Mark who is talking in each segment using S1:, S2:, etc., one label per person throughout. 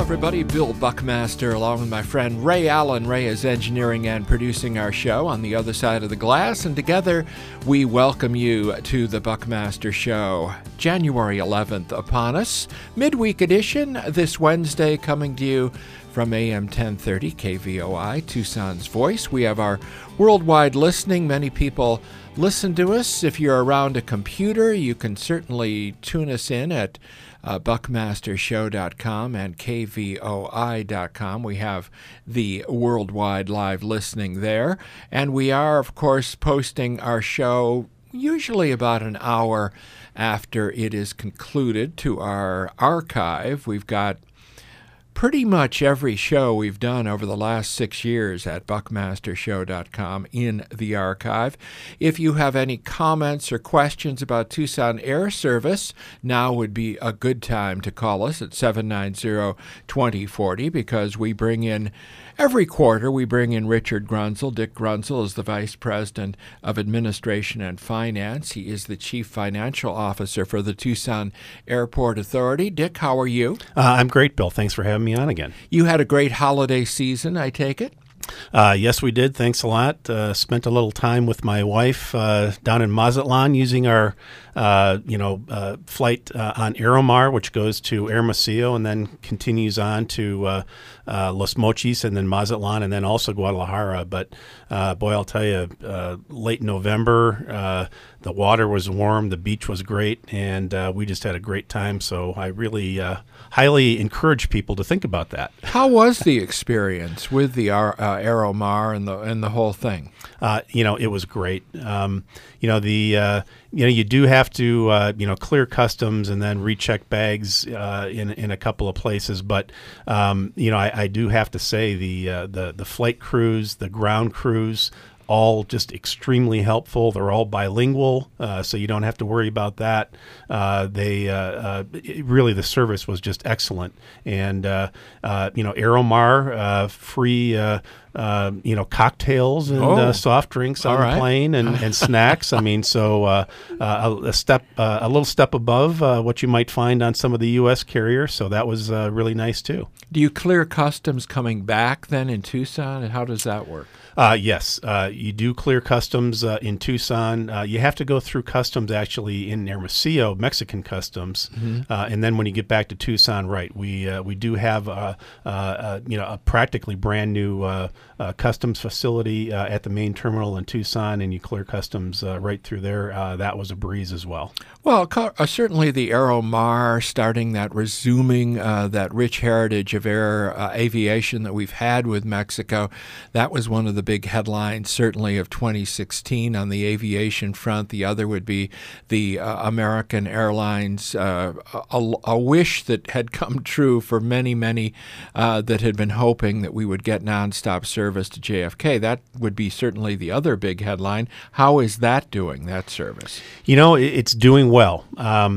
S1: everybody. Bill Buckmaster along with my friend Ray Allen. Ray is engineering and producing our show on the other side of the glass, and together we welcome you to the Buckmaster Show. January 11th upon us, midweek edition this Wednesday, coming to you from AM 1030 KVOI, Tucson's Voice. We have our worldwide listening. Many people listen to us. If you're around a computer, you can certainly tune us in at buckmastershow.com and kvoi.com. We have the worldwide live listening there. And we are, of course, posting our show usually about an hour after it is concluded to our archive. We've got pretty much every show we've done over the last 6 years at buckmastershow.com in the archive. If you have any comments or questions about Tucson Air Service, now would be a good time to call us at 790-2040, because we bring in every quarter, we bring in Richard Grunzel. Dick Grunzel is the Vice President of Administration and Finance. He is the Chief Financial Officer for the Tucson Airport Authority. Dick, how are you?
S2: I'm great, Bill. Thanks for having me on again.
S1: You had a great holiday season, I take it?
S2: Yes, we did. Thanks a lot. Spent a little time with my wife down in Mazatlan using our, flight on Aeromar, which goes to Hermosillo and then continues on to Los Mochis and then Mazatlan and then also Guadalajara. But boy, I'll tell you, late November, the water was warm, the beach was great, and we just had a great time. So I really highly encourage people to think about that.
S1: How was the experience with the Aeromar and the whole thing?
S2: It was great. You do have to clear customs and then recheck bags in a couple of places. But I do have to say the flight crews, the ground crews, all just extremely helpful. They're all bilingual, so you don't have to worry about that. Really, the service was just excellent. And, Aeromar, free, cocktails and soft drinks on the plane and snacks. I mean, so a little step above what you might find on some of the U.S. carriers. So that was really nice, too.
S1: Do you clear customs coming back then in Tucson, and how does that work?
S2: Yes, you do clear customs in Tucson. You have to go through customs actually in Hermosillo, Mexican customs, and then when you get back to Tucson, right? We do have a practically brand new customs facility at the main terminal in Tucson, and you clear customs right through there. That was a breeze as well.
S1: Well, certainly the Aeromar starting that resuming that rich heritage of air aviation that we've had with Mexico. That was one of the big headlines, certainly, of 2016 on the aviation front. The other would be the American Airlines, a wish that had come true for many, many that had been hoping that we would get nonstop service to JFK. That would be certainly the other big headline. How is that doing, that service?
S2: It's doing well.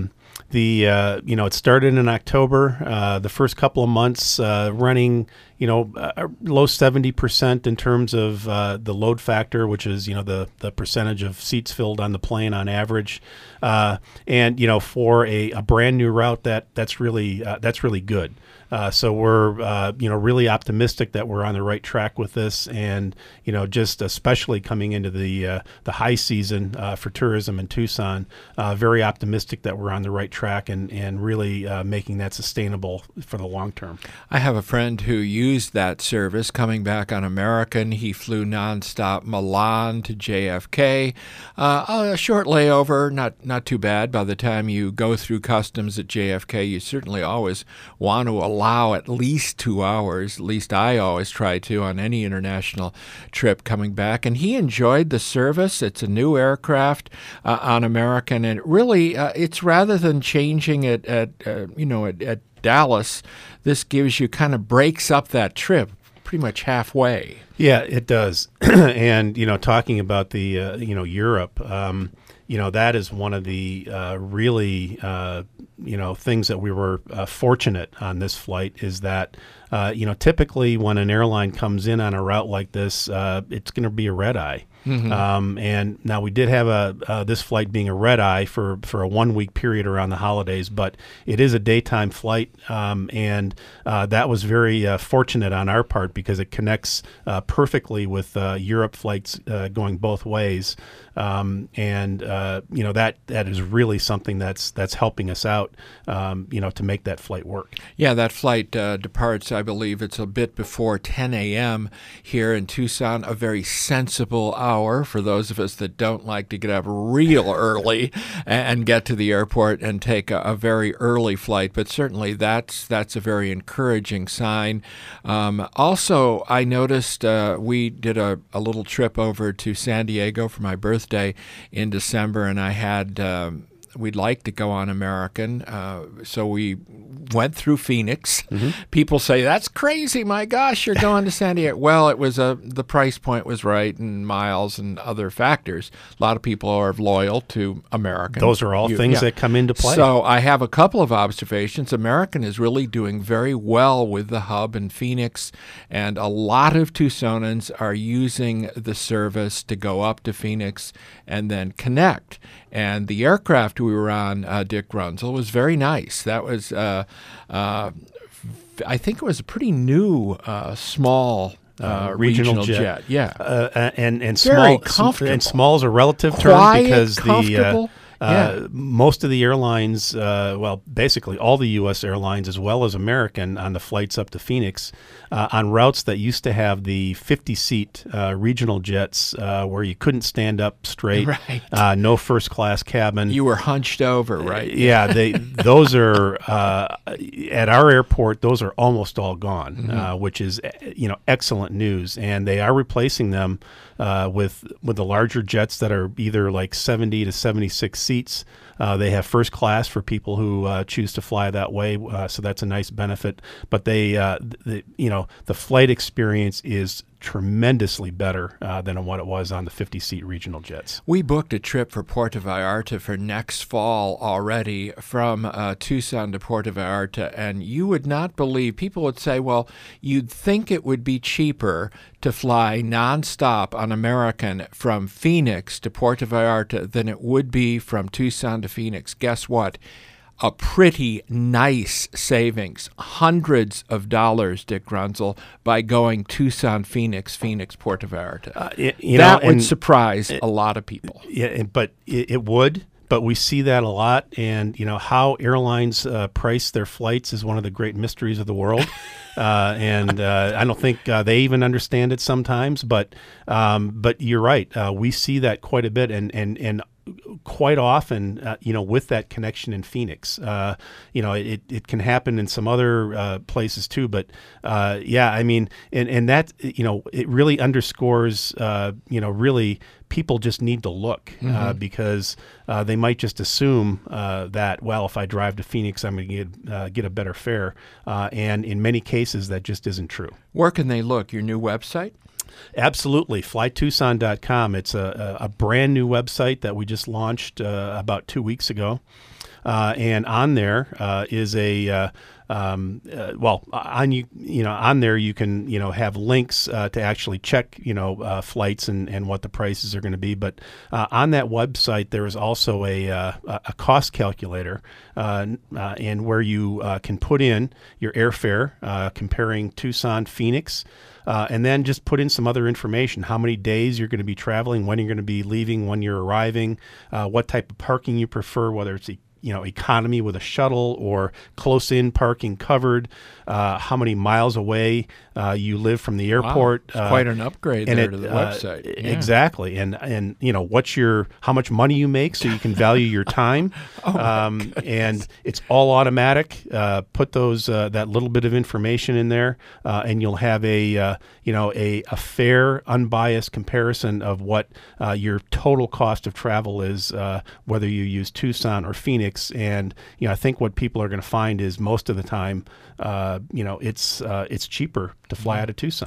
S2: It started in October. The first couple of months low 70% in terms of the load factor, which is the percentage of seats filled on the plane on average. And for a brand new route, that's really good. So we're really optimistic that we're on the right track with this, and just especially coming into the high season for tourism in Tucson, very optimistic that we're on the right track and really making that sustainable for the long term.
S1: I have a friend who used that service coming back on American. He flew nonstop Milan to JFK, a short layover, not too bad. By the time you go through customs at JFK, you certainly always want to allow at least 2 hours. At least I always try to on any international trip coming back. And he enjoyed the service. It's a new aircraft on American, and it really, it's rather than changing it at Dallas, this gives you kind of breaks up that trip pretty much halfway.
S2: Yeah, it does. And talking about the Europe, that is one of the really things that we were fortunate on this flight is that typically when an airline comes in on a route like this, it's going to be a red eye. And now we did have this flight being a red eye for a 1 week period around the holidays, but it is a daytime flight, and that was very fortunate on our part because it connects perfectly with Europe flights going both ways. That is really something that's helping us out, to make that flight work.
S1: Yeah, that flight departs, I believe it's a bit before 10 a.m. here in Tucson, a very sensible hour for those of us that don't like to get up real early and get to the airport and take a very early flight. But certainly that's a very encouraging sign. Also, I noticed we did a little trip over to San Diego for my birthday in December, and I had we'd like to go on American, so we went through Phoenix. People say, that's crazy, my gosh, you're going to San Diego. Well, it was the price point was right, and miles and other factors. A lot of people are loyal to American.
S2: Those are all things that come into play.
S1: So I have a couple of observations. American is really doing very well with the hub in Phoenix, and a lot of Tucsonans are using the service to go up to Phoenix and then connect. And the aircraft we were on, Dick Grunzel, was very nice. That was, I think it was a pretty new, small regional jet. Yeah,
S2: and
S1: very
S2: small,
S1: comfortable.
S2: And small is a relative
S1: Quiet,
S2: term because
S1: comfortable.
S2: most of the airlines, basically all the U.S. airlines as well as American on the flights up to Phoenix, on routes that used to have the 50-seat regional jets where you couldn't stand up straight,
S1: right.
S2: No first-class cabin.
S1: You were hunched over, right?
S2: Those are, at our airport, those are almost all gone, which is, excellent news. And they are replacing them with the larger jets that are either like 70 to 76 seats. They have first class for people who choose to fly that way, so that's a nice benefit. But the flight experience is tremendously better than what it was on the 50-seat regional jets.
S1: We booked a trip for Puerto Vallarta for next fall already from Tucson to Puerto Vallarta, and you would not believe, people would say, well, you'd think it would be cheaper to fly nonstop on American from Phoenix to Puerto Vallarta than it would be from Tucson to Phoenix. Guess what? A pretty nice savings, hundreds of dollars, Dick Grunzel, by going Tucson, Phoenix, Puerto Vallarta. That would surprise a lot of people.
S2: Yeah, but it would. But we see that a lot, and how airlines price their flights is one of the great mysteries of the world. And I don't think they even understand it sometimes. But you're right. We see that quite a bit, and quite often, with that connection in Phoenix, it can happen in some other places too. But and that it really underscores really people just need to look because they might just assume that, well, if I drive to Phoenix, I'm going to get a better fare, and in many cases that just isn't true.
S1: Where can they look? Your new website?
S2: Absolutely. FlyTucson.com. It's a brand new website that we just launched about 2 weeks ago. And on there is on there you can have links to actually check flights and what the prices are going to be. But on that website there is also a cost calculator, and where you can put in your airfare comparing Tucson, Phoenix. And then just put in some other information, how many days you're going to be traveling, when you're going to be leaving, when you're arriving, what type of parking you prefer, whether it's economy with a shuttle or close-in parking covered, how many miles away you live from the airport.
S1: Wow. It's quite an upgrade there to the website. Yeah.
S2: Exactly. And how much money you make so you can value your time. And it's all automatic. Put those that little bit of information in there, and you'll have a fair, unbiased comparison of what your total cost of travel is, whether you use Tucson or Phoenix. And I think what people are going to find is most of the time, it's cheaper to fly out of Tucson.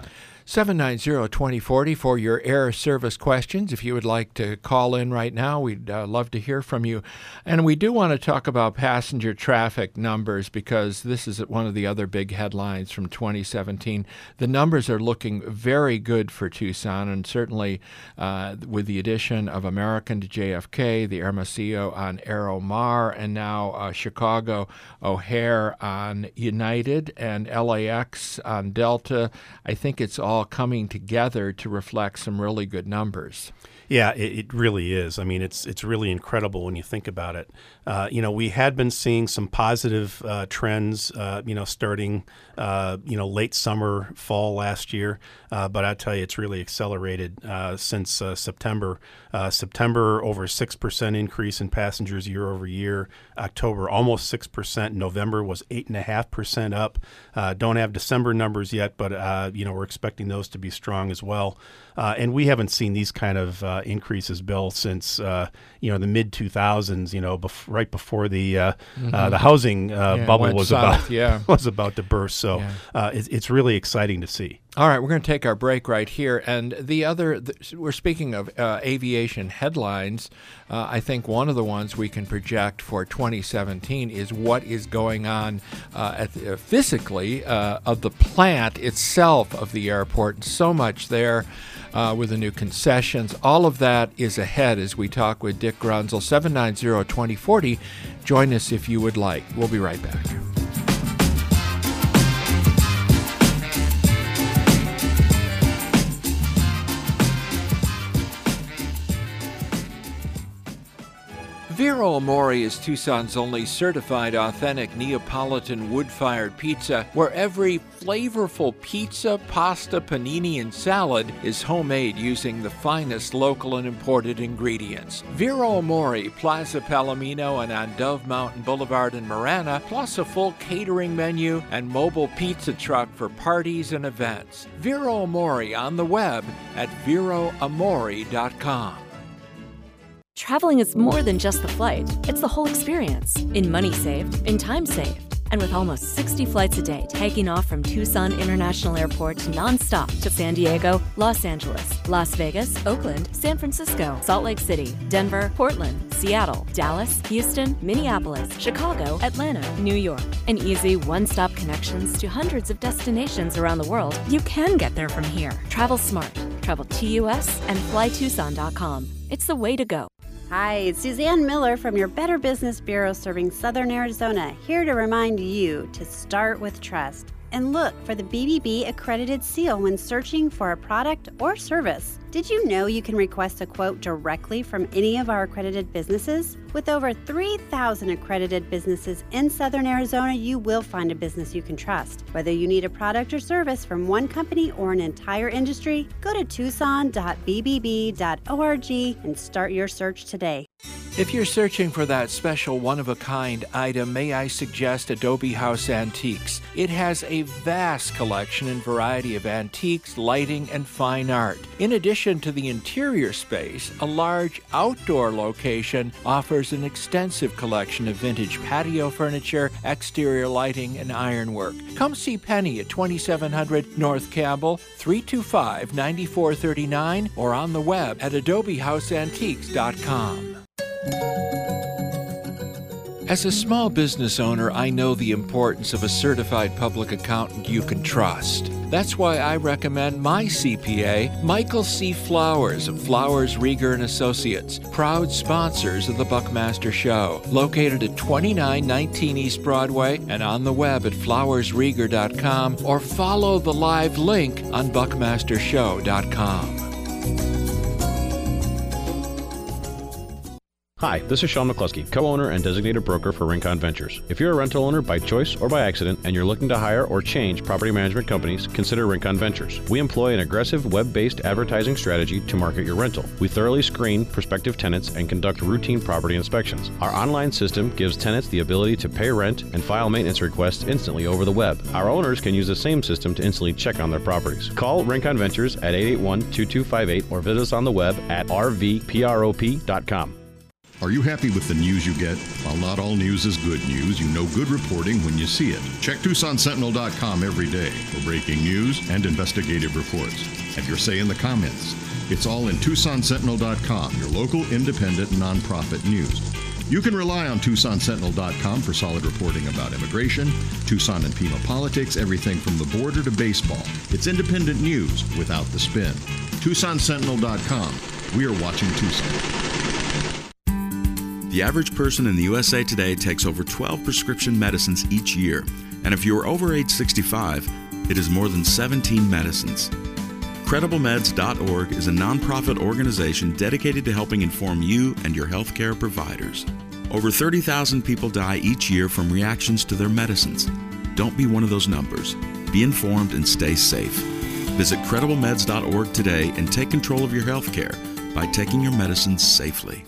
S1: 790-2040 for your air service questions. If you would like to call in right now, we'd love to hear from you. And we do want to talk about passenger traffic numbers because this is one of the other big headlines from 2017. The numbers are looking very good for Tucson, and certainly with the addition of American to JFK, the Hermosillo on Aeromar, and now Chicago O'Hare on United and LAX on Delta. I think it's all coming together to reflect some really good numbers.
S2: Yeah, it really is. I mean, it's really incredible when you think about it. We had been seeing some positive trends, starting, late summer, fall last year. But I tell you, it's really accelerated since September. September, over 6% increase in passengers year over year. October, almost 6%. November was 8.5% up. Don't have December numbers yet, but, we're expecting those to be strong as well. And we haven't seen these kind of increases, Bill, since the mid 2000s. Right before the housing bubble was about to burst. So it's really exciting to see.
S1: All right, we're going to take our break right here. And we're speaking of aviation headlines. I think one of the ones we can project for 2017 is what is going on physically of the plant itself of the airport. And so much there with the new concessions. All of that is ahead as we talk with Dick Grunzel. 790-2040. Join us if you would like. We'll be right back. Vero Amore is Tucson's only certified authentic Neapolitan wood-fired pizza, where every flavorful pizza, pasta, panini, and salad is homemade using the finest local and imported ingredients. Vero Amore, Plaza Palomino, and on Dove Mountain Boulevard in Marana, plus a full catering menu and mobile pizza truck for parties and events. Vero Amore on the web at veroamore.com.
S3: Traveling is more than just the flight. It's the whole experience. In money saved, in time saved. And with almost 60 flights a day taking off from Tucson International Airport nonstop to San Diego, Los Angeles, Las Vegas, Oakland, San Francisco, Salt Lake City, Denver, Portland, Seattle, Dallas, Houston, Minneapolis, Chicago, Atlanta, New York. And easy one-stop connections to hundreds of destinations around the world. You can get there from here. Travel smart. Travel TUS and flytucson.com. It's the way to go.
S4: Hi, it's Suzanne Miller from your Better Business Bureau serving Southern Arizona, here to remind you to start with trust and look for the BBB accredited seal when searching for a product or service. Did you know you can request a quote directly from any of our accredited businesses? With over 3,000 accredited businesses in Southern Arizona, you will find a business you can trust. Whether you need a product or service from one company or an entire industry, go to tucson.bbb.org and start your search today.
S1: If you're searching for that special one-of-a-kind item, may I suggest Adobe House Antiques. It has a vast collection and variety of antiques, lighting, and fine art. In addition to the interior space, a large outdoor location offers an extensive collection of vintage patio furniture, exterior lighting, and ironwork. Come see Penny at 2700 North Campbell, 325-9439, or on the web at adobehouseantiques.com. As a small business owner, I know the importance of a certified public accountant you can trust. That's why I recommend my CPA, Michael C. Flowers of Flowers, Rieger & Associates, proud sponsors of the Buckmaster Show, located at 2919 East Broadway and on the web at flowersrieger.com, or follow the live link on buckmastershow.com.
S5: Hi, this is Sean McCluskey, co-owner and designated broker for Rincon Ventures. If you're a rental owner by choice or by accident and you're looking to hire or change property management companies, consider Rincon Ventures. We employ an aggressive web-based advertising strategy to market your rental. We thoroughly screen prospective tenants and conduct routine property inspections. Our online system gives tenants the ability to pay rent and file maintenance requests instantly over the web. Our owners can use the same system to instantly check on their properties. Call Rincon Ventures at 881-2258 or visit us on the web at rvprop.com.
S6: Are you happy with the news you get? While not all news is good news, you know good reporting when you see it. Check TucsonSentinel.com every day for breaking news and investigative reports. Have your say in the comments. It's all in TucsonSentinel.com, your local independent nonprofit news. You can rely on TucsonSentinel.com for solid reporting about immigration, Tucson and Pima politics, everything from the border to baseball. It's independent news without the spin. TucsonSentinel.com. We are watching Tucson.
S7: The average person in the USA today takes over 12 prescription medicines each year, and if you are over age 65, it is more than 17 medicines. CredibleMeds.org is a nonprofit organization dedicated to helping inform you and your healthcare providers. Over 30,000 people die each year from reactions to their medicines. Don't be one of those numbers. Be informed and stay safe. Visit CredibleMeds.org today and take control of your healthcare by taking your medicines safely.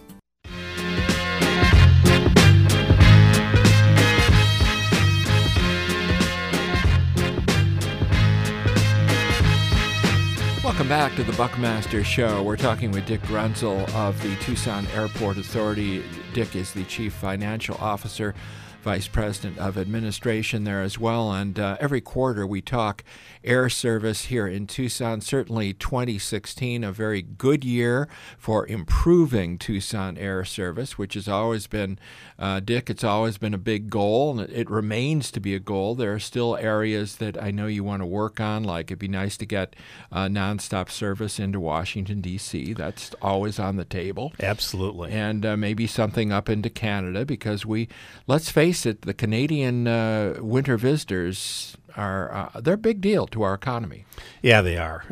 S1: Welcome back to the Buckmaster Show. We're talking with Dick Grunzel of the Tucson Airport Authority. Dick is the Chief Financial Officer, Vice President of Administration there as well. And every quarter we talk air service here in Tucson. Certainly 2016, a very good year for improving Tucson air service, which has always been, Dick, it's always been a big goal, and it remains to be a goal. There are still areas that I know you want to work on, like it'd be nice to get nonstop service into Washington, D.C. That's always on the table.
S2: Absolutely.
S1: And maybe something up into Canada, because let's face it, the Canadian winter visitors they're a big deal to our economy.
S2: Yeah, they are.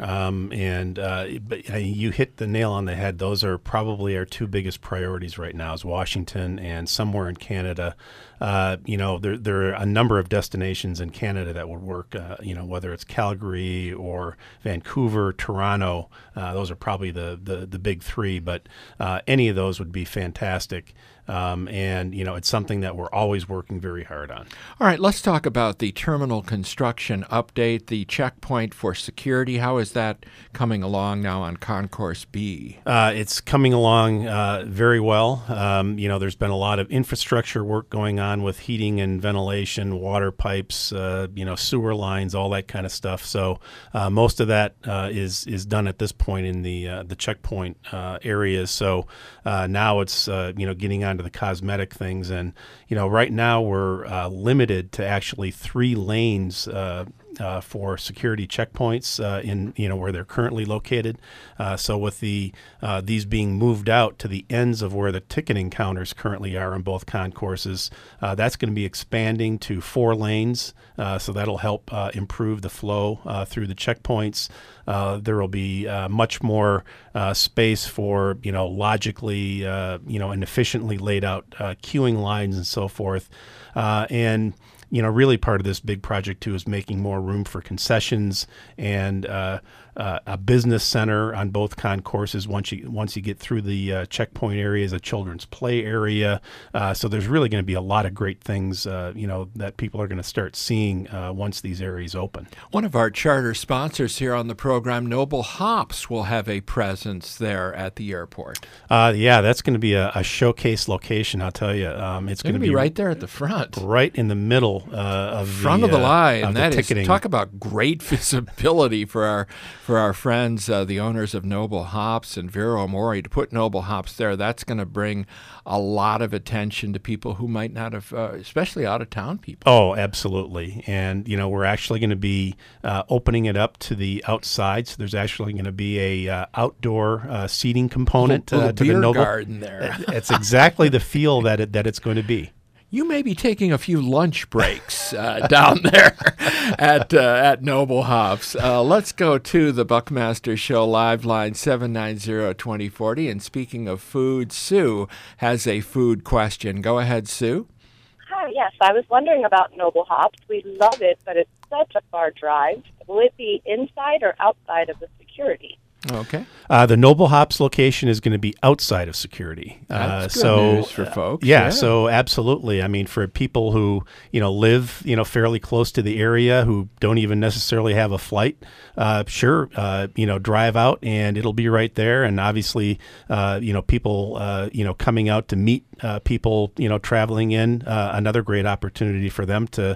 S2: But you hit the nail on the head. Those are probably our two biggest priorities right now, is Washington and somewhere in Canada. There are a number of destinations in Canada that would work, whether it's Calgary or Vancouver, Toronto. Those are probably the big three, but any of those would be fantastic. It's something that we're always working very hard on.
S1: All right, let's talk about the terminal construction update, the checkpoint for security. How is that coming along now on Concourse B?
S2: It's coming along very well. There's been a lot of infrastructure work going on with heating and ventilation, water pipes, sewer lines, all that kind of stuff. So most of that is done at this point in the checkpoint areas. So now it's getting onto the cosmetic things, and right now we're limited to actually 3 lanes for security checkpoints in where they're currently located. So with these being moved out to the ends of where the ticketing counters currently are in both concourses, that's going to be expanding to 4 lanes. So that'll help improve the flow through the checkpoints. There will be much more space for logically and efficiently laid out queuing lines and so forth. Really part of this big project, too, is making more room for concessions and a business center on both concourses once you get through the checkpoint areas, a children's play area. So there's really going to be a lot of great things, that people are going to start seeing once these areas open.
S1: One of our charter sponsors here on the program, Noble Hops, will have a presence there at the airport.
S2: That's going to be a showcase location, I'll tell you. It's going to be
S1: right there at the front.
S2: Right in the middle of
S1: front of the line.
S2: Of
S1: that
S2: the ticketing.
S1: Is, talk about great visibility for our friends, the owners of Noble Hops and Vero Amore. To put Noble Hops there, that's going to bring a lot of attention to people who might not have, especially out-of-town people.
S2: Oh, absolutely. And, we're actually going to be opening it up to the outside. So there's actually going to be a outdoor seating component to the Noble
S1: garden there.
S2: It's exactly the feel that it's going to be.
S1: You may be taking a few lunch breaks down there at Noble Hops. Let's go to the Buckmaster Show live line 790-2040. And speaking of food, Sue has a food question. Go ahead, Sue.
S8: Hi, yes. I was wondering about Noble Hops. We love it, but it's such a far drive. Will it be inside or outside of the security?
S1: Okay.
S2: The Noble Hops location is going to be outside of security.
S1: That's good news for folks.
S2: Yeah, so absolutely. I mean, for people who live fairly close to the area, who don't even necessarily have a flight, sure, drive out and it'll be right there. And obviously, people coming out to meet people traveling in, another great opportunity for them to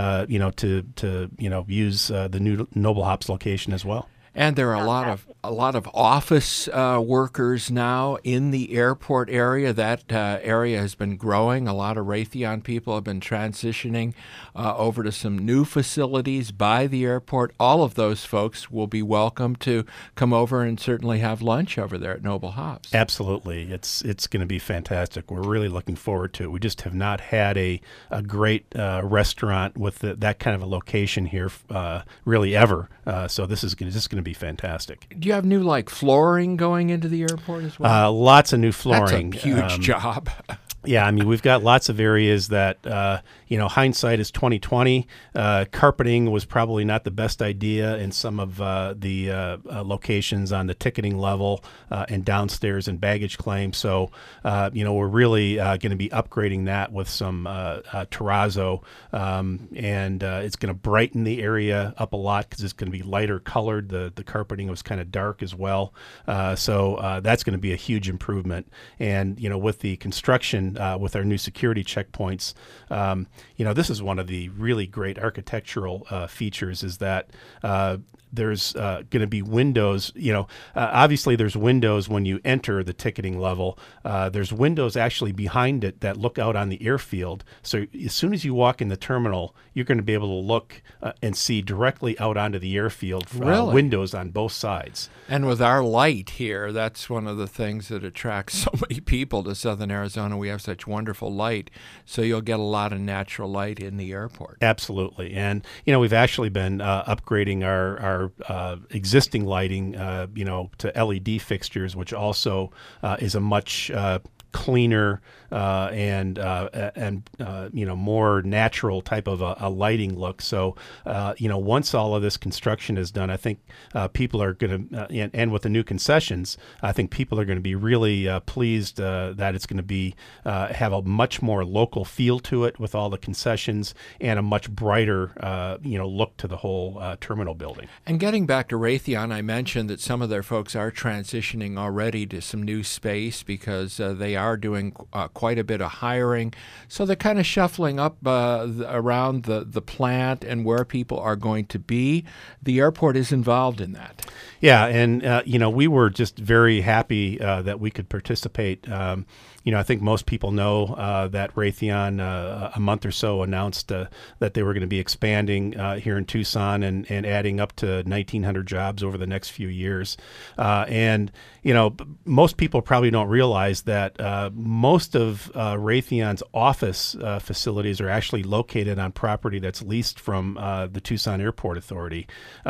S2: use the new Noble Hops location as well.
S1: And there are a lot of office workers now in the airport area. That area has been growing. A lot of Raytheon people have been transitioning over to some new facilities by the airport. All of those folks will be welcome to come over and certainly have lunch over there at Noble Hops.
S2: Absolutely. It's going to be fantastic. We're really looking forward to it. We just have not had a great restaurant with that kind of a location here really ever. So this is going to be fantastic.
S1: Do you have new flooring going into the airport as well?
S2: Lots of new flooring.
S1: That's a huge job.
S2: Yeah, I mean, we've got lots of areas that, hindsight is 20/20. Carpeting was probably not the best idea in some of the locations on the ticketing level and downstairs and baggage claim. So, we're really going to be upgrading that with some terrazzo, and it's going to brighten the area up a lot because it's going to be lighter colored. The carpeting was kind of dark as well. So that's going to be a huge improvement. And, with the construction, with our new security checkpoints, this is one of the really great architectural features is that there's going to be windows. Obviously there's windows when you enter the ticketing level. There's windows actually behind it that look out on the airfield. So as soon as you walk in the terminal, you're going to be able to look and see directly out onto the airfield.
S1: Really?
S2: Windows on both sides.
S1: And with our light here, that's one of the things that attracts so many people to Southern Arizona. We have such wonderful light, so you'll get a lot of natural light in the airport.
S2: Absolutely. And, we've actually been upgrading our existing lighting, to LED fixtures, which also is a much cleaner and more natural type of a lighting look. So, once all of this construction is done, I think people are going to, and with the new concessions, I think people are going to be really pleased that it's going to be have a much more local feel to it with all the concessions and a much brighter, look to the whole terminal building.
S1: And getting back to Raytheon, I mentioned that some of their folks are transitioning already to some new space because they are doing quite a bit of hiring. So they're kind of shuffling up around the plant and where people are going to be. The airport is involved in that.
S2: Yeah, and, we were just very happy that we could participate. I think most people know that Raytheon a month or so announced that they were going to be expanding here in Tucson and adding up to 1,900 jobs over the next few years. And most people probably don't realize that most of Raytheon's office facilities are actually located on property that's leased from the Tucson Airport Authority.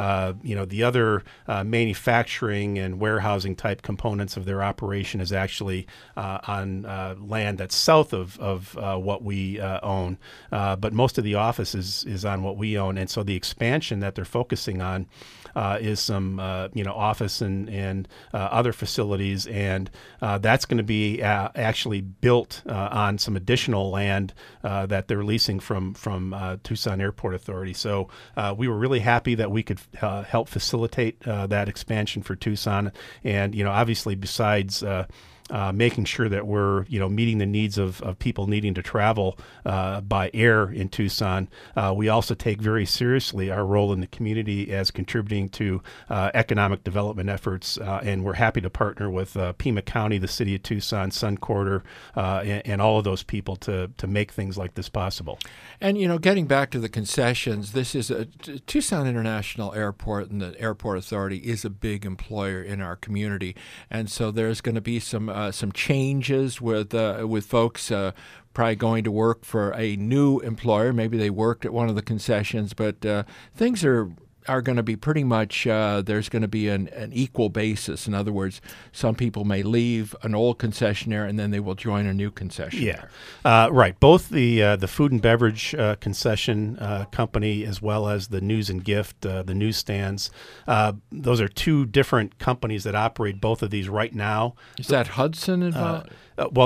S2: The other manufacturing and warehousing type components of their operation is actually on land that's south of what we own, but most of the office is on what we own, and so the expansion that they're focusing on is some office and other facilities, and that's going to be actually built on some additional land that they're leasing from Tucson Airport Authority. So we were really happy that we could help facilitate that expansion for Tucson, and obviously besides making sure that we're meeting the needs of people needing to travel by air in Tucson. We also take very seriously our role in the community as contributing to economic development efforts, and we're happy to partner with Pima County, the city of Tucson, Sun Quarter, and all of those people to make things like this possible.
S1: And getting back to the concessions, this is Tucson International Airport, and the Airport Authority is a big employer in our community, and so there's going to be some changes with folks probably going to work for a new employer. Maybe they worked at one of the concessions, but things are are going to be pretty much, there's going to be an equal basis. In other words, some people may leave an old concessionaire and then they will join a new concessionaire.
S2: Yeah, right. Both the food and beverage concession company as well as the news and gift, the newsstands, those are two different companies that operate both of these right now.
S1: Is that Hudson involved?
S2: Well,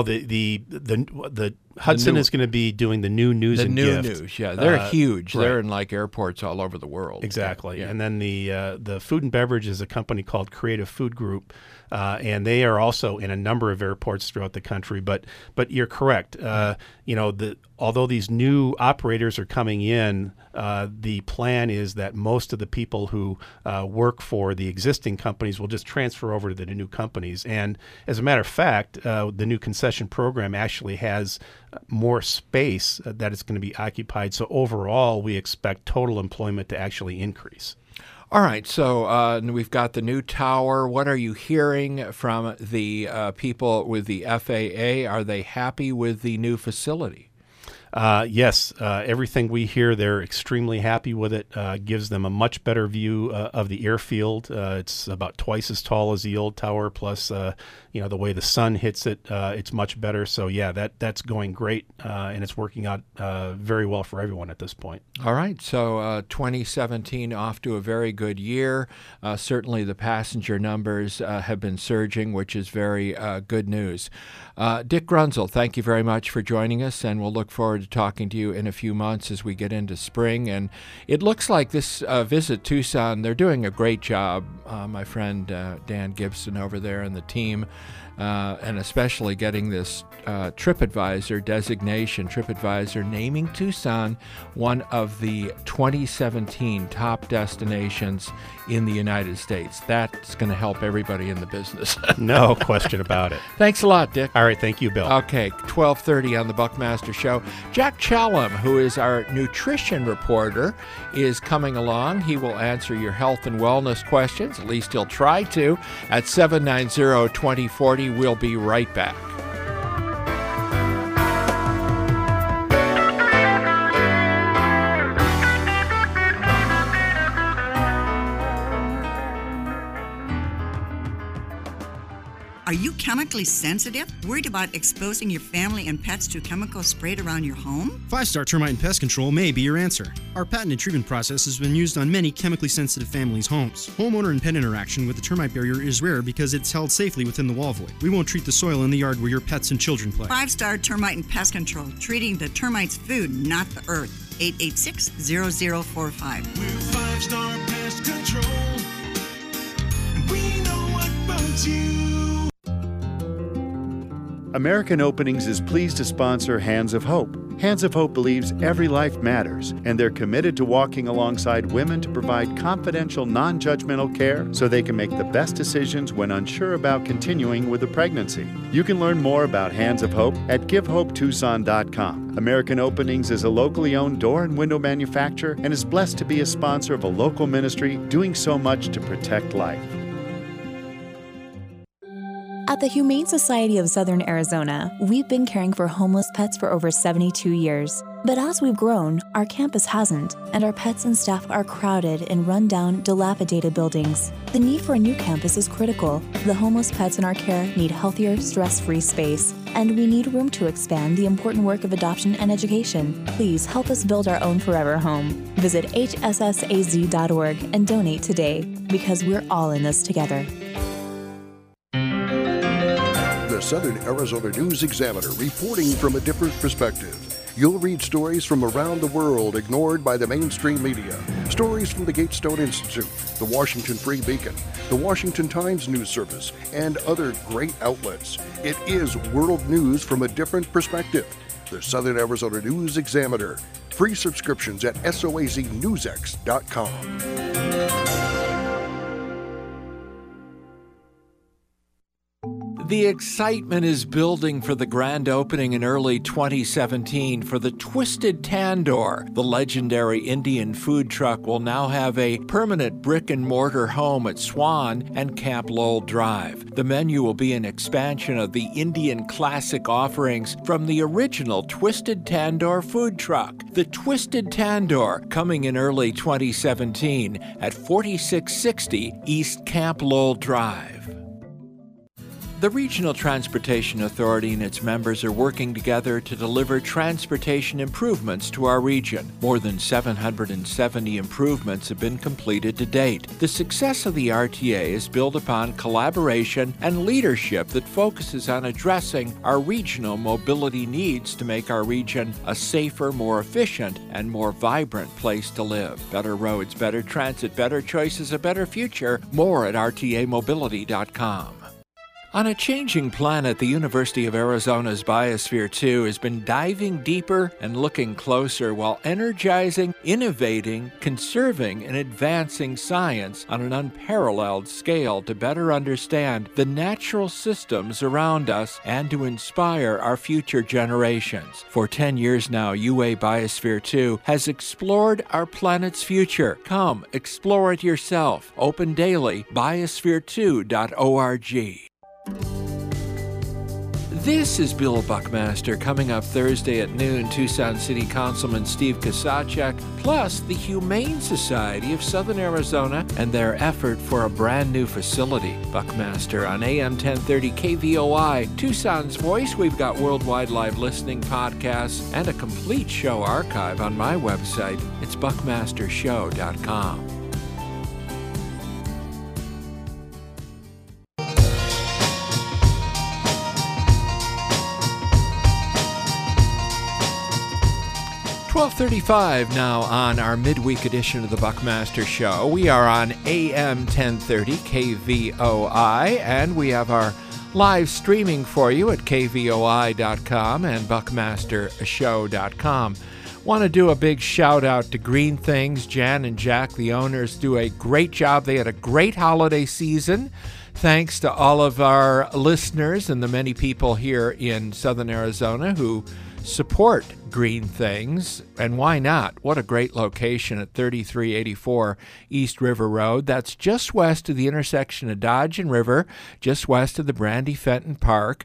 S2: the Hudson is going to be doing the new news and gift.
S1: The new news, yeah. They're huge.
S2: Right.
S1: They're in like airports all over the world.
S2: Exactly.
S1: Yeah.
S2: And then the food and beverage is a company called Creative Food Group, and they are also in a number of airports throughout the country. But you're correct. Although these new operators are coming in, the plan is that most of the people who work for the existing companies will just transfer over to the new companies. And as a matter of fact, the new concession program actually has more space that is going to be occupied. So overall, we expect total employment to actually increase.
S1: All right, so we've got the new tower. What are you hearing from the people with the FAA? Are they happy with the new facility?
S2: Yes, everything we hear, they're extremely happy with it. Gives them a much better view of the airfield. It's about twice as tall as the old tower, plus the way the sun hits it, it's much better. So yeah, that's going great, and it's working out very well for everyone at this point.
S1: All right, so 2017 off to a very good year. Certainly the passenger numbers have been surging, which is very good news. Dick Grunzel, thank you very much for joining us, and we'll look forward to talking to you in a few months as we get into spring. And it looks like this Visit Tucson, they're doing a great job. My friend Dan Gibson over there and the team, and especially getting this TripAdvisor designation, TripAdvisor naming Tucson one of the 2017 top destinations in the United States. That's going to help everybody in the business.
S2: No question about it.
S1: Thanks a lot, Dick.
S2: All right, thank you, Bill.
S1: Okay, 12:30 on the Buckmaster Show. Jack Challam, who is our nutrition reporter, is coming along. He will answer your health and wellness questions, at least he'll try to, at 790-2040. We'll be right back.
S9: Are you chemically sensitive? Worried about exposing your family and pets to chemicals sprayed around your home?
S10: 5-Star Termite and Pest Control may be your answer. Our patented treatment process has been used on many chemically sensitive families' homes. Homeowner and pet interaction with the termite barrier is rare because it's held safely within the wall void. We won't treat the soil in the yard where your pets and children play.
S9: 5-Star Termite and Pest Control, treating the termites' food, not the earth. 886-0045.
S11: We're 5-Star Pest Control. We know what bugs you.
S12: American Openings is pleased to sponsor Hands of Hope. Hands of Hope believes every life matters, and they're committed to walking alongside women to provide confidential, non-judgmental care so they can make the best decisions when unsure about continuing with a pregnancy. You can learn more about Hands of Hope at GiveHopeTucson.com. American Openings is a locally owned door and window manufacturer and is blessed to be a sponsor of a local ministry doing so much to protect life.
S13: At the Humane Society of Southern Arizona, we've been caring for homeless pets for over 72 years. But as we've grown, our campus hasn't, and our pets and staff are crowded in run-down, dilapidated buildings. The need for a new campus is critical. The homeless pets in our care need healthier, stress-free space, and we need room to expand the important work of adoption and education. Please help us build our own forever home. Visit hssaz.org and donate today, because we're all in this together.
S14: The Southern Arizona News Examiner, reporting from a different perspective. You'll read stories from around the world ignored by the mainstream media. Stories from the Gatestone Institute, the Washington Free Beacon, the Washington Times News Service, and other great outlets. It is world news from a different perspective. The Southern Arizona News Examiner. Free subscriptions at soaznewsx.com.
S1: The excitement is building for the grand opening in early 2017 for the Twisted Tandoor. The legendary Indian food truck will now have a permanent brick-and-mortar home at Swan and Camp Lowell Drive. The menu will be an expansion of the Indian classic offerings from the original Twisted Tandoor food truck. The Twisted Tandoor, coming in early 2017 at 4660 East Camp Lowell Drive. The Regional Transportation Authority and its members are working together to deliver transportation improvements to our region. More than 770 improvements have been completed to date. The success of the RTA is built upon collaboration and leadership that focuses on addressing our regional mobility needs to make our region a safer, more efficient, and more vibrant place to live. Better roads, better transit, better choices, a better future. More at rtamobility.com. On a changing planet, the University of Arizona's Biosphere 2 has been diving deeper and looking closer while energizing, innovating, conserving, and advancing science on an unparalleled scale to better understand the natural systems around us and to inspire our future generations. For 10 years now, UA Biosphere 2 has explored our planet's future. Come, explore it yourself. Open daily, biosphere2.org. This is Bill Buckmaster. Coming up Thursday at noon, Tucson City Councilman Steve Kasachek, plus the Humane Society of Southern Arizona and their effort for a brand new facility. Buckmaster on AM 1030 KVOI, Tucson's Voice. We've got worldwide live listening podcasts and a complete show archive on my website. It's buckmastershow.com. $12:35 now on our midweek edition of the Buckmaster Show. We are on AM 1030 KVOI, and we have our live streaming for you at kvoi.com and buckmastershow.com. Want to do a big shout out to Green Things. Jan and Jack, the owners, do a great job. They had a great holiday season. Thanks to all of our listeners and the many people here in Southern Arizona who support Green Things, and why not? What a great location at 3384 East River Road. That's just west of the intersection of Dodge and River, just west of the Brandy Fenton Park.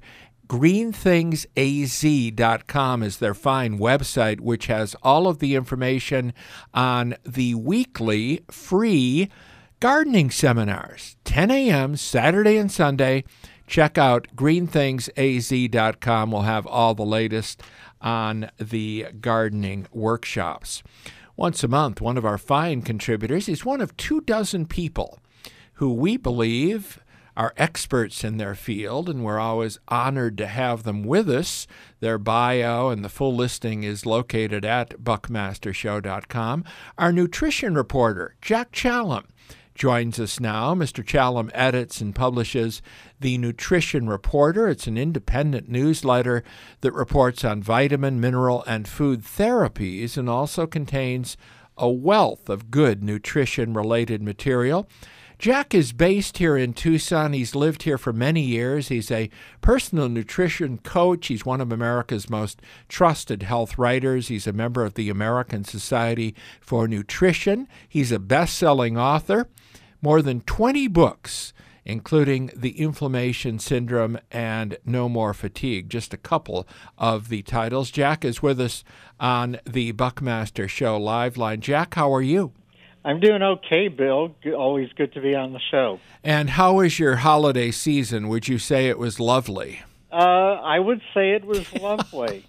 S1: GreenThingsAZ.com is their fine website, which has all of the information on the weekly free gardening seminars, 10 a.m. Saturday and Sunday. Check out GreenThingsAZ.com. We'll have all the latest on the gardening workshops. Once a month, one of our fine contributors is one of 24 people who we believe are experts in their field, and we're always honored to have them with us. Their bio and the full listing is located at buckmastershow.com. Our nutrition reporter, Jack Challam, joins us now. Mr. Challam edits and publishes the Nutrition Reporter. It's an independent newsletter that reports on vitamin, mineral, and food therapies and also contains a wealth of good nutrition-related material. Jack is based here in Tucson. He's lived here for many years. He's a personal nutrition coach. He's one of America's most trusted health writers. He's a member of the American Society for Nutrition. He's a best-selling author. More than 20 books, including The Inflammation Syndrome and No More Fatigue, just a couple of the titles. Jack is with us on the Buckmaster Show live line. Jack, how are you?
S15: I'm doing okay, Bill. Always good to be on the show.
S1: And how was your holiday season? Would you say it was lovely?
S15: I would say it was lovely.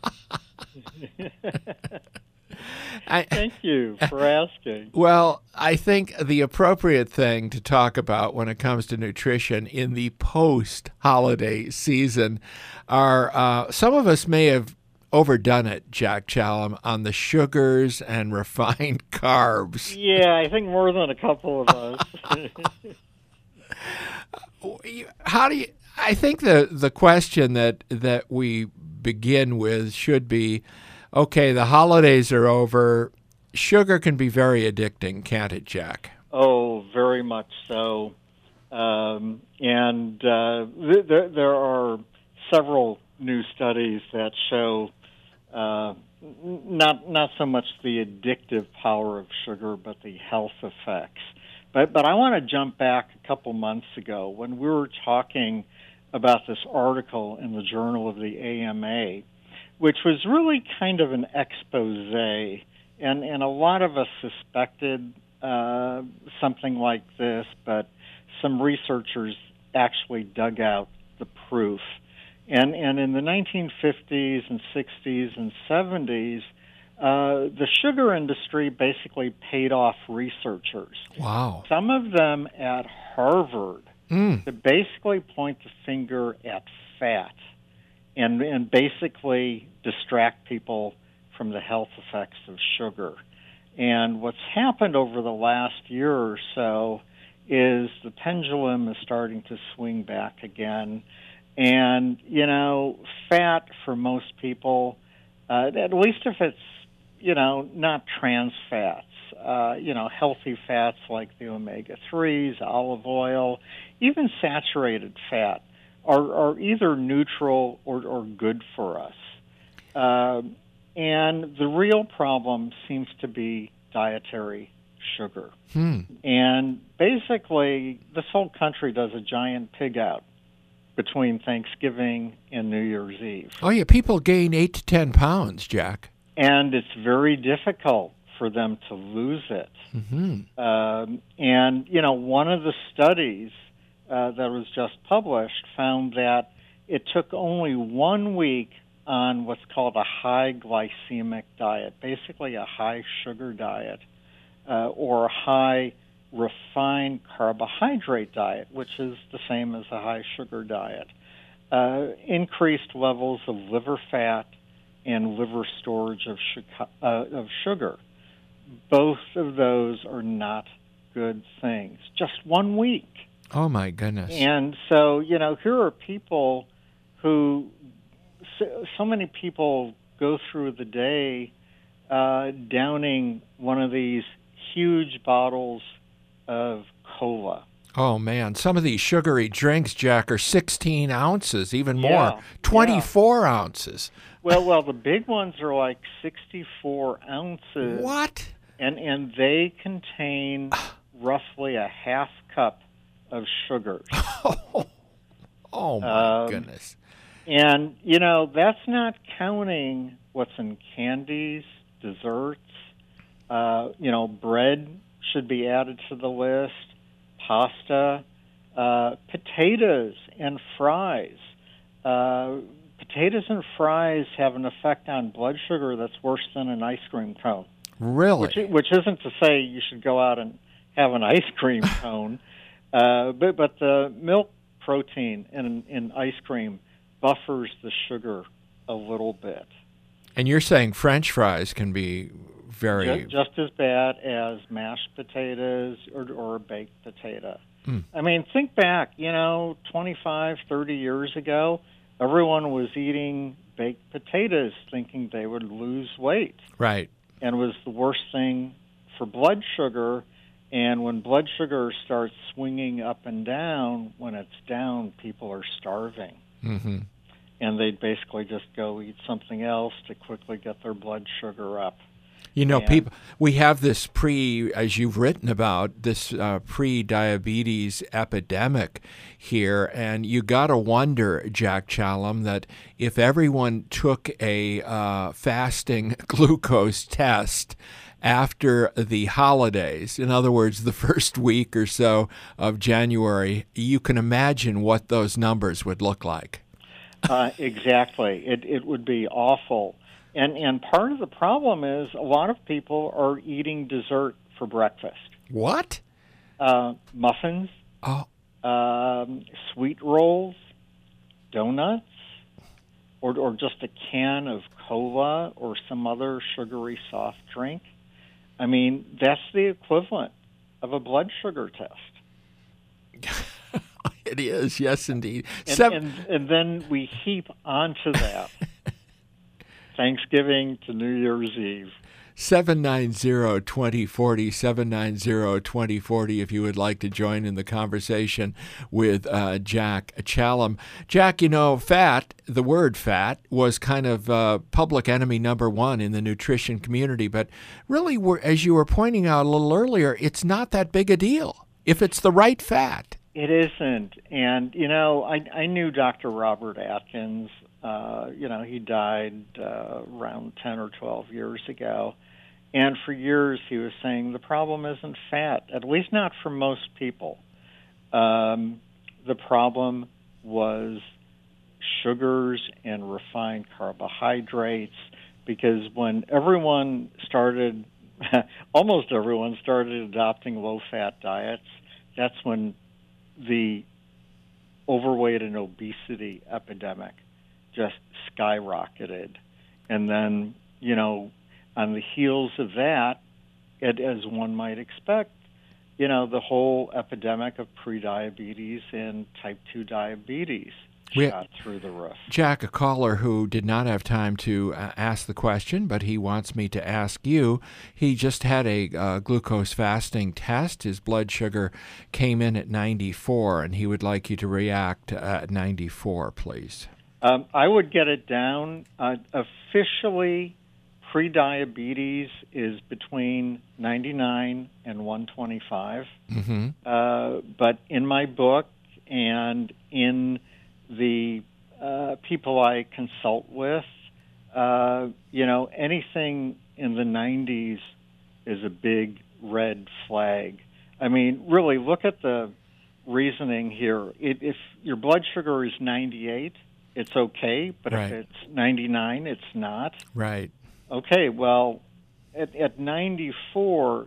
S15: Thank you for asking.
S1: Well, I think the appropriate thing to talk about when it comes to nutrition in the post-holiday season are some of us may have overdone it, Jack Challam, on the sugars and refined carbs.
S15: Yeah, I think more than a couple of us.
S1: How do you? I think the question that we begin with should be, okay, the holidays are over. Sugar can be very addicting, can't it, Jack?
S15: Oh, very much so. There are several new studies that show not so much the addictive power of sugar, but the health effects. But I want to jump back a couple months ago when we were talking about this article in the Journal of the AMA, which was really kind of an expose, and a lot of us suspected something like this, but some researchers actually dug out the proof. And in the 1950s and 60s and 70s, the sugar industry basically paid off researchers.
S1: Wow.
S15: Some of them at Harvard to basically point the finger at fat and basically distract people from the health effects of sugar. And what's happened over the last year or so is the pendulum is starting to swing back again. And, you know, fat for most people, at least if it's, you know, not trans fats, you know, healthy fats like the omega-3s, olive oil, even saturated fat are either neutral or good for us. And the real problem seems to be dietary sugar. And basically, this whole country does a giant pig out between Thanksgiving and New Year's Eve.
S1: Oh, yeah, people gain 8 to 10 pounds, Jack.
S15: And it's very difficult for them to lose it. And, you know, one of the studies that was just published found that it took only 1 week on what's called a high glycemic diet, basically a high sugar diet, or a high refined carbohydrate diet, which is the same as a high sugar diet, increased levels of liver fat and liver storage of sugar. Both of those are not good things. Just 1 week.
S1: Oh, my goodness.
S15: And so, you know, here are people who, so many people go through the day downing one of these huge bottles of cola.
S1: Oh, man. Some of these sugary drinks, Jack, are 16 ounces, even more.
S15: Yeah,
S1: 24 ounces.
S15: Well, the big ones are like 64 ounces.
S1: What?
S15: And they contain roughly a half cup of sugar.
S1: Oh, my goodness.
S15: And, you know, that's not counting what's in candies, desserts. You know, bread should be added to the list, pasta, potatoes and fries. Potatoes and fries have an effect on blood sugar that's worse than an ice cream cone.
S1: Really?
S15: Which isn't to say you should go out and have an ice cream cone, but the milk protein in ice cream buffers the sugar a little bit.
S1: And you're saying French fries can be very...
S15: Just as bad as mashed potatoes or a baked potato. I mean, think back, you know, 25, 30 years ago, everyone was eating baked potatoes thinking they would lose weight.
S1: Right.
S15: And it was the worst thing for blood sugar. And when blood sugar starts swinging up and down, when it's down, people are starving. And they'd basically just go eat something else to quickly get their blood sugar up.
S1: You know, people, we have this as you've written about, this pre-diabetes epidemic here, and you got to wonder, Jack Challam, that if everyone took a fasting glucose test after the holidays, in other words, the first week or so of January, you can imagine what those numbers would look like.
S15: Exactly. It would be awful. And part of the problem is a lot of people are eating dessert for breakfast.
S1: What?
S15: Muffins, sweet rolls, donuts, or just a can of cola or some other sugary soft drink. I mean, that's the equivalent of a blood sugar test.
S1: It is, yes, indeed.
S15: And then we heap onto that Thanksgiving to New Year's Eve.
S1: 790-2040, 790-2040 if you would like to join in the conversation with Jack Challam. Jack, fat, the word fat, was kind of public enemy number one in the nutrition community, but really, as you were pointing out a little earlier, it's not that big a deal if it's the right fat.
S15: It isn't. And, I knew Dr. Robert Atkins. He died around 10 or 12 years ago. And for years he was saying the problem isn't fat, at least not for most people. The problem was sugars and refined carbohydrates, because when everyone started, almost everyone started adopting low-fat diets, that's when the overweight and obesity epidemic just skyrocketed. And then, on the heels of that, as one might expect, the whole epidemic of prediabetes and type 2 diabetes shot through the roof.
S1: Jack, a caller who did not have time to ask the question, but he wants me to ask you. He just had a glucose fasting test. His blood sugar came in at 94, and he would like you to react at 94, please.
S15: I would get it down. Officially, prediabetes is between 99 and 125.
S1: Mm-hmm.
S15: But in my book and in the people I consult with, anything in the 90s is a big red flag. I mean, really, look at the reasoning here. If your blood sugar is 98, it's okay, but
S1: right.
S15: if it's 99, it's not.
S1: Right.
S15: Okay, well, at 94,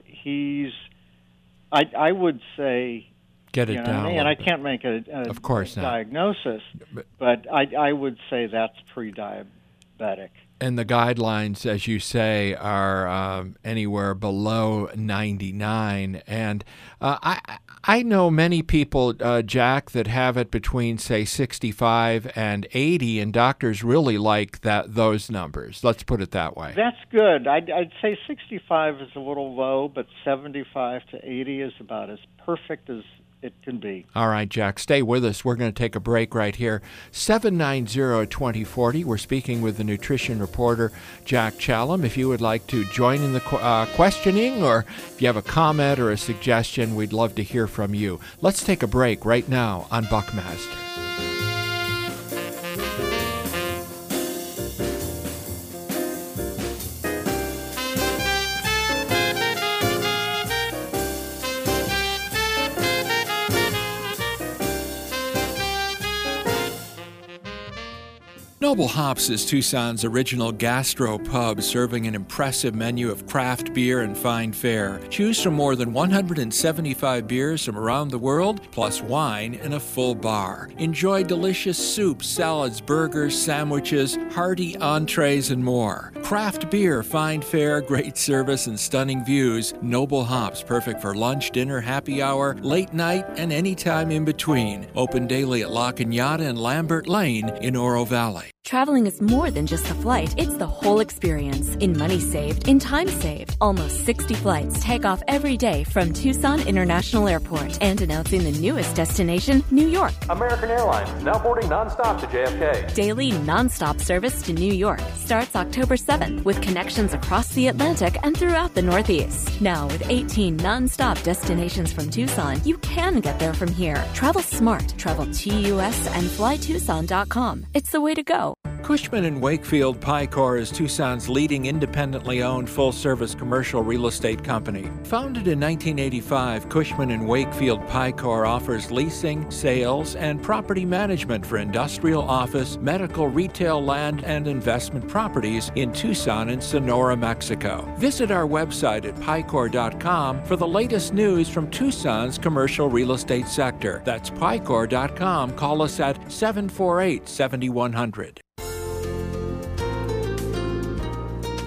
S15: I would say,
S1: get it down.
S15: And I can't make a
S1: of course
S15: diagnosis, but I would say that's pre-diabetic.
S1: And the guidelines, as you say, are anywhere below 99. And I know many people, Jack, that have it between, say, 65 and 80, and doctors really like those numbers. Let's put it that way.
S15: That's good. I'd say 65 is a little low, but 75 to 80 is about as perfect as it can be.
S1: All right, Jack, stay with us. We're going to take a break right here. 790-2040. We're speaking with the nutrition reporter, Jack Challam. If you would like to join in the questioning, or if you have a comment or a suggestion, we'd love to hear from you. Let's take a break right now on Buckmaster. Noble Hops is Tucson's original gastro pub, serving an impressive menu of craft beer and fine fare. Choose from more than 175 beers from around the world, plus wine in a full bar. Enjoy delicious soups, salads, burgers, sandwiches, hearty entrees, and more. Craft beer, fine fare, great service, and stunning views. Noble Hops, perfect for lunch, dinner, happy hour, late night, and any time in between. Open daily at La Cañada and Lambert Lane in Oro Valley.
S3: Traveling is more than just a flight, it's the whole experience. In money saved, in time saved. Almost 60 flights take off every day from Tucson International Airport. And announcing the newest destination, New York.
S16: American Airlines now boarding nonstop to JFK.
S3: Daily nonstop service to New York starts October 7th with connections across the Atlantic and throughout the Northeast. Now with 18 nonstop destinations from Tucson, you can get there from here. Travel smart. Travel TUS and flytucson.com. It's the way to go.
S1: Cushman & Wakefield Picor is Tucson's leading independently owned full-service commercial real estate company. Founded in 1985, Cushman & Wakefield Picor offers leasing, sales, and property management for industrial, office, medical, retail, land, and investment properties in Tucson and Sonora, Mexico. Visit our website at picor.com for the latest news from Tucson's commercial real estate sector. That's picor.com. Call us at 748-7100.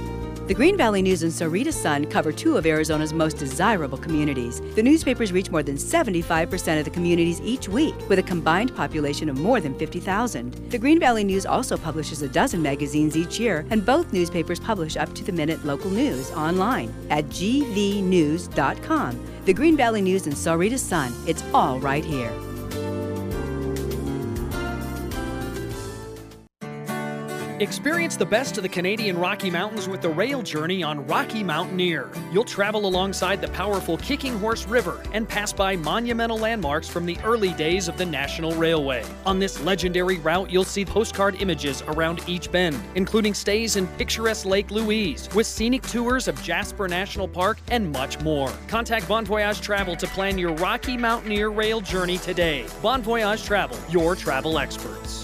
S17: The Green Valley News and Sarita Sun cover two of Arizona's most desirable communities. The newspapers reach more than 75% of the communities each week, with a combined population of more than 50,000. The Green Valley News also publishes a dozen magazines each year, and both newspapers publish up-to-the-minute local news online at gvnews.com. The Green Valley News and Sarita Sun. It's all right here.
S18: Experience the best of the Canadian Rocky Mountains with the rail journey on Rocky Mountaineer. You'll travel alongside the powerful Kicking Horse River and pass by monumental landmarks from the early days of the National Railway. On this legendary route, you'll see postcard images around each bend, including stays in picturesque Lake Louise, with scenic tours of Jasper National Park and much more. Contact Bon Voyage Travel to plan your Rocky Mountaineer rail journey today. Bon Voyage Travel, your travel experts.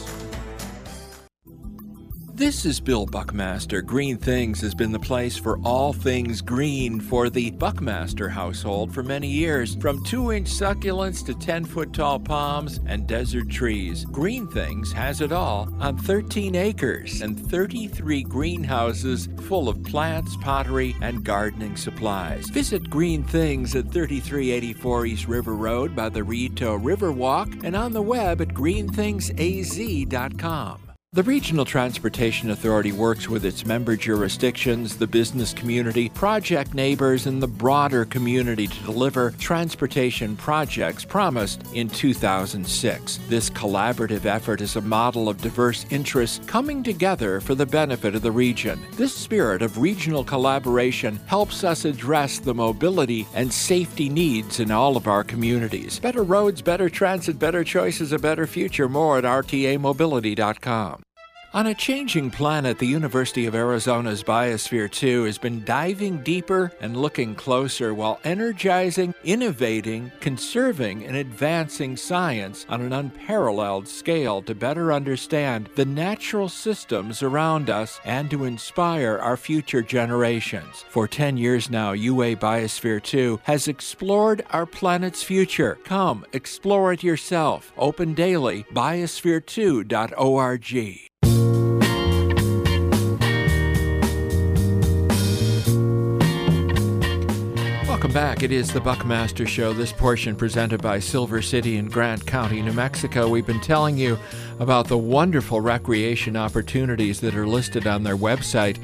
S1: This is Bill Buckmaster. Green Things has been the place for all things green for the Buckmaster household for many years. From 2-inch succulents to 10-foot tall palms and desert trees, Green Things has it all on 13 acres and 33 greenhouses full of plants, pottery, and gardening supplies. Visit Green Things at 3384 East River Road by the Rito Riverwalk and on the web at greenthingsaz.com. The Regional Transportation Authority works with its member jurisdictions, the business community, project neighbors, and the broader community to deliver transportation projects promised in 2006. This collaborative effort is a model of diverse interests coming together for the benefit of the region. This spirit of regional collaboration helps us address the mobility and safety needs in all of our communities. Better roads, better transit, better choices, a better future. More at rtamobility.com. On a changing planet, the University of Arizona's Biosphere 2 has been diving deeper and looking closer while energizing, innovating, conserving, and advancing science on an unparalleled scale to better understand the natural systems around us and to inspire our future generations. For 10 years now, UA Biosphere 2 has explored our planet's future. Come, explore it yourself. Open daily, biosphere2.org. Welcome back. It is the Buckmaster Show. This portion presented by Silver City in Grant County, New Mexico. We've been telling you about the wonderful recreation opportunities that are listed on their website,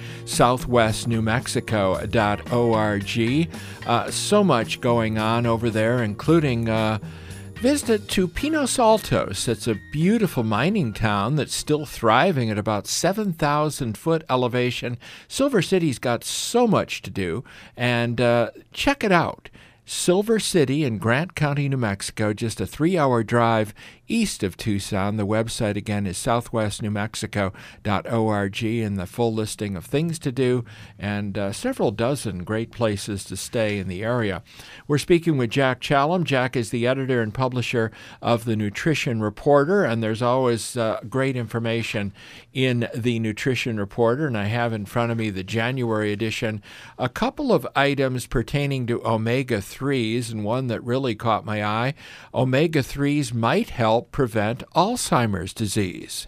S1: southwestnewmexico.org. So much going on over there, including visit to Pinos Altos. It's a beautiful mining town that's still thriving at about 7,000-foot elevation. Silver City's got so much to do, and check it out. Silver City in Grant County, New Mexico, just a 3-hour drive east of Tucson. The website again is southwestnewmexico.org, and the full listing of things to do and several dozen great places to stay in the area. We're speaking with Jack Challam. Jack is the editor and publisher of the Nutrition Reporter, and there's always great information in the Nutrition Reporter, and I have in front of me the January edition, a couple of items pertaining to omega-3s, and one that really caught my eye. Omega-3s might help prevent Alzheimer's disease.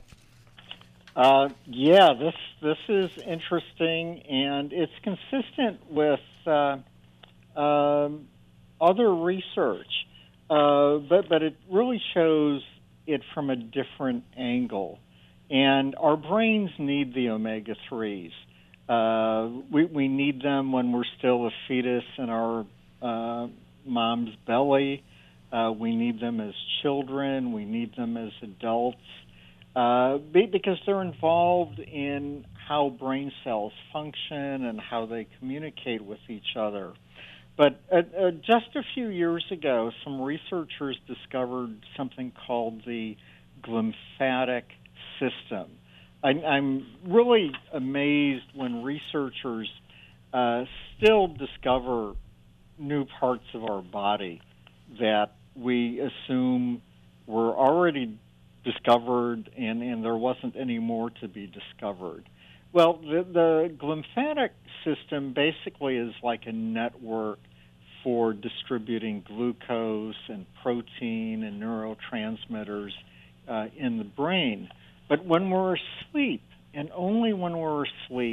S15: This is interesting, and it's consistent with other research, but it really shows it from a different angle. And our brains need the omega-3s. We need them when we're still a fetus in our mom's belly. We need them as children. We need them as adults because they're involved in how brain cells function and how they communicate with each other. But just a few years ago, some researchers discovered something called the glymphatic system. I'm really amazed when researchers still discover new parts of our body that we assume were already discovered and there wasn't any more to be discovered. Well, the glymphatic system basically is like a network for distributing glucose and protein and neurotransmitters in the brain. But when we're asleep, and only when we're asleep,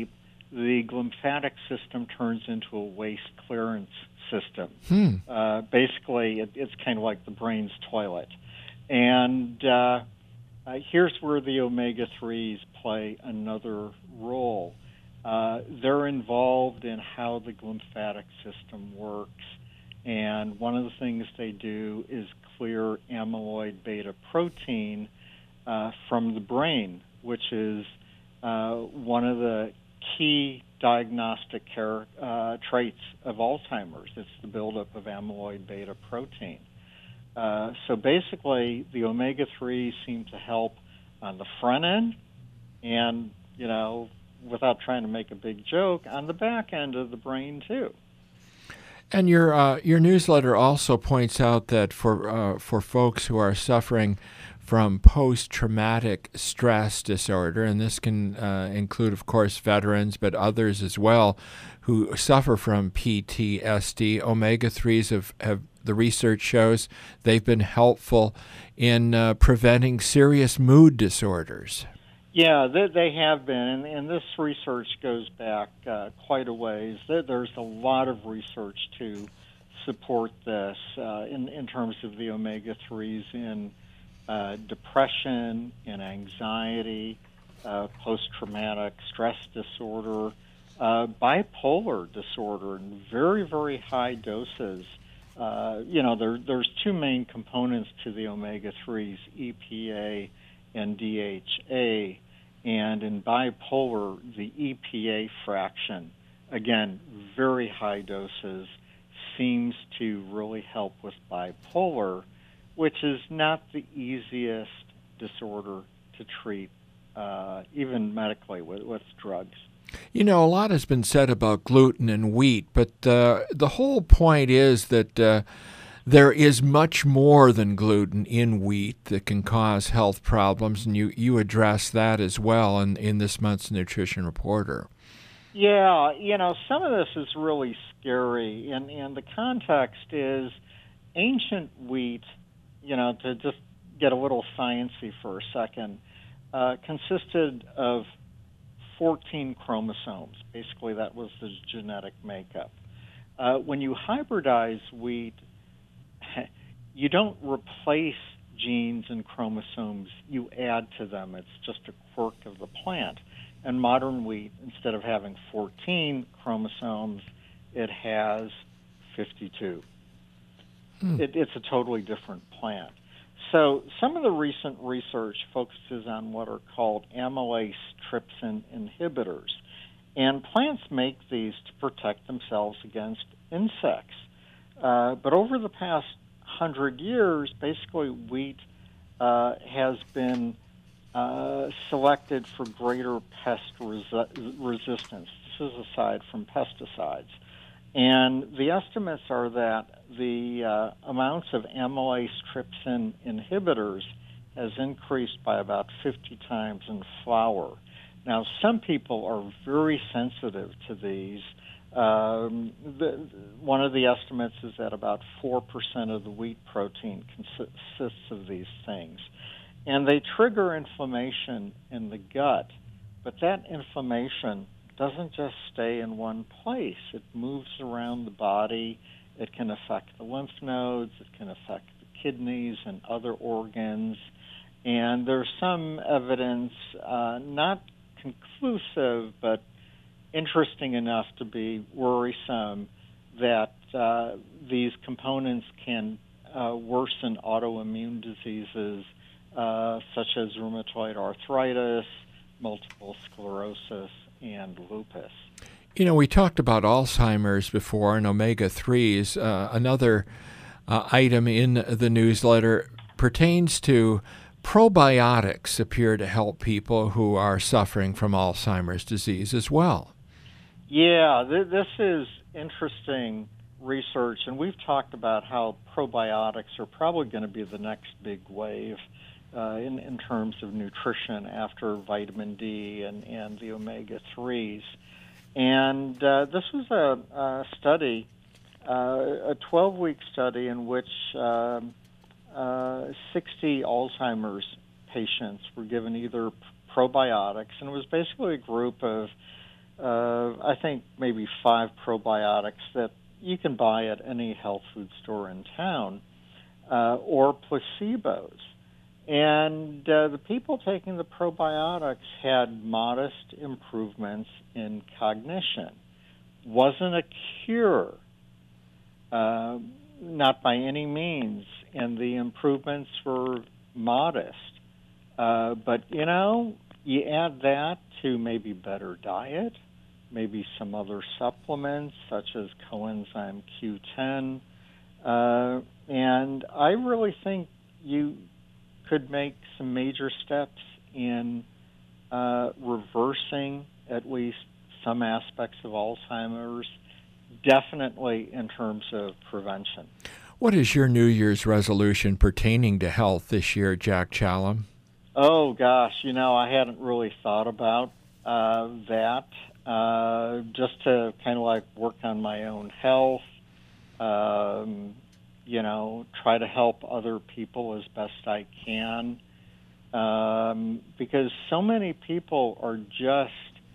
S15: the glymphatic system turns into a waste clearance system. Basically, it's kind of like the brain's toilet. And here's where the omega-3s play another role. They're involved in how the glymphatic system works. And one of the things they do is clear amyloid beta protein from the brain, which is one of the key diagnostic traits of Alzheimer's. It's the buildup of amyloid beta protein. So basically, the omega-3s seem to help on the front end and, without trying to make a big joke, on the back end of the brain, too.
S1: And your newsletter also points out that for folks who are suffering from post-traumatic stress disorder, and this can include, of course, veterans, but others as well, who suffer from PTSD, omega-3s have the research shows they've been helpful in preventing serious mood disorders.
S15: Yeah, they have been, and this research goes back quite a ways. There's a lot of research to support this in terms of the omega-3s in depression, in anxiety, post-traumatic stress disorder, bipolar disorder in very, very high doses. There's two main components to the omega-3s, EPA and DHA, and in bipolar, the EPA fraction, again, very high doses, seems to really help with bipolar, which is not the easiest disorder to treat, even medically with drugs.
S1: A lot has been said about gluten and wheat, but the whole point is that there is much more than gluten in wheat that can cause health problems, and you address that as well in this month's Nutrition Reporter.
S15: Yeah, some of this is really scary, and the context is ancient wheat, to just get a little sciencey for a second, consisted of 14 chromosomes. Basically, that was the genetic makeup. When you hybridize wheat, you don't replace genes and chromosomes, you add to them. It's just a quirk of the plant. And modern wheat, instead of having 14 chromosomes, it has 52. It's a totally different plant. So some of the recent research focuses on what are called amylase trypsin inhibitors. And plants make these to protect themselves against insects. But over the past 100 years, basically wheat has been selected for greater pest resistance. This is aside from pesticides. And the estimates are that the amounts of amylase trypsin inhibitors has increased by about 50 times in flour. Now, some people are very sensitive to these. One of the estimates is that about 4% of the wheat protein consists of these things. And they trigger inflammation in the gut, but that inflammation doesn't just stay in one place. It moves around the body. It can affect the lymph nodes. It can affect the kidneys and other organs. And there's some evidence, not conclusive, but interesting enough to be worrisome, that these components can worsen autoimmune diseases such as rheumatoid arthritis, multiple sclerosis, and lupus.
S1: We talked about Alzheimer's before and omega-3s. Another item in the newsletter pertains to probiotics appear to help people who are suffering from Alzheimer's disease as well.
S15: Yeah, this is interesting research, and we've talked about how probiotics are probably going to be the next big wave in terms of nutrition after vitamin D and the omega-3s. And this was a study, a 12-week study in which 60 Alzheimer's patients were given either probiotics, and it was basically a group of I think maybe 5 probiotics that you can buy at any health food store in town, or placebos. And the people taking the probiotics had modest improvements in cognition. Wasn't a cure, not by any means, and the improvements were modest. But, you add that to maybe better diet, maybe some other supplements such as coenzyme Q10, and I really think you could make some major steps in reversing at least some aspects of Alzheimer's, definitely in terms of prevention.
S1: What is your New Year's resolution pertaining to health this year, Jack Challam?
S15: Oh, gosh, I hadn't really thought about that. Just to kind of like work on my own health, try to help other people as best I can, because so many people are just,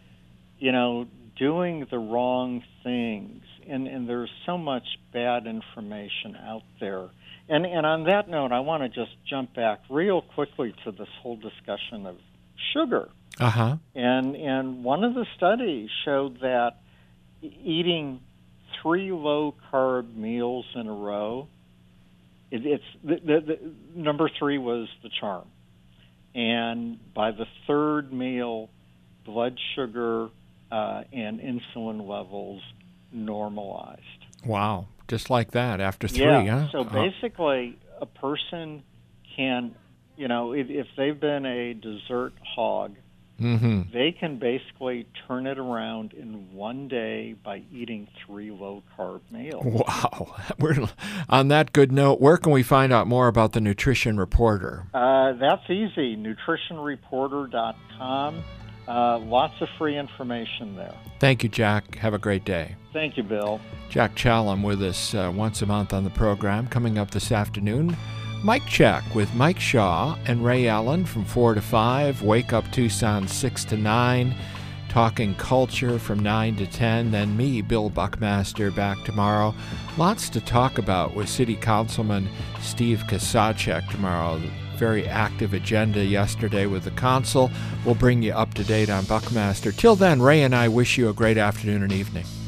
S15: doing the wrong things, and there's so much bad information out there. And on that note, I want to just jump back real quickly to this whole discussion of sugar.
S1: Uh-huh.
S15: And one of the studies showed that eating 3 low-carb meals in a row, it's the number 3 was the charm. And by the 3rd meal, blood sugar and insulin levels normalized.
S1: Wow. Just like that after 3,
S15: yeah.
S1: huh?
S15: So basically, a person can, if they've been a dessert hog, they can basically turn it around in one day by eating 3 low-carb meals.
S1: Wow. On that good note, where can we find out more about the Nutrition Reporter?
S15: That's easy, nutritionreporter.com. Lots of free information there.
S1: Thank you, Jack. Have a great day.
S15: Thank you, Bill.
S1: Jack Challam with us once a month on the program. Coming up this afternoon, Mike Check with Mike Shaw and Ray Allen from 4 to 5. Wake Up Tucson 6 to 9. Talking culture from 9 to 10. Then me, Bill Buckmaster, back tomorrow. Lots to talk about with City Councilman Steve Kasacek tomorrow. Very active agenda yesterday with the council. We'll bring you up to date on Buckmaster. Till then, Ray and I wish you a great afternoon and evening.